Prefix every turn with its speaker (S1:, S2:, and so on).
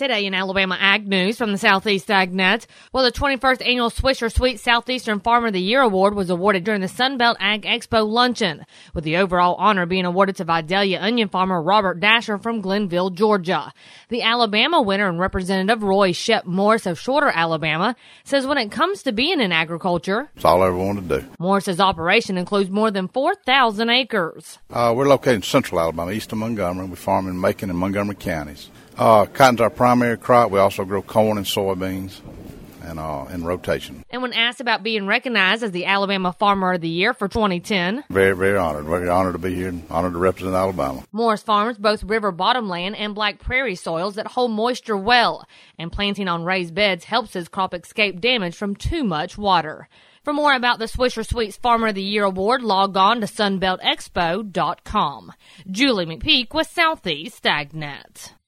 S1: Today in Alabama Ag News from the Southeast AgNet, well, the 21st annual Swisher Sweet Southeastern Farmer of the Year Award was awarded during the Sunbelt Ag Expo luncheon, with the overall honor being awarded to Vidalia onion farmer Robert Dasher from Glenville, Georgia. The Alabama winner and Representative Roy Shep Morris of Shorter, Alabama, says when it comes to being in agriculture,
S2: it's all I ever wanted to do.
S1: Morris's operation includes more than 4,000 acres.
S2: We're located in central Alabama, east of Montgomery. We farm in Macon and Montgomery counties. Cotton's our primary crop. We also grow corn and soybeans and in rotation.
S1: And when asked about being recognized as the Alabama Farmer of the Year for 2010,
S2: very, very honored. Very honored to be here and honored to represent Alabama.
S1: Morris farms both river bottomland and black prairie soils that hold moisture well, and planting on raised beds helps his crop escape damage from too much water. For more about the Swisher Sweets Farmer of the Year Award, log on to sunbeltexpo.com. Julie McPeak with Southeast AgNet.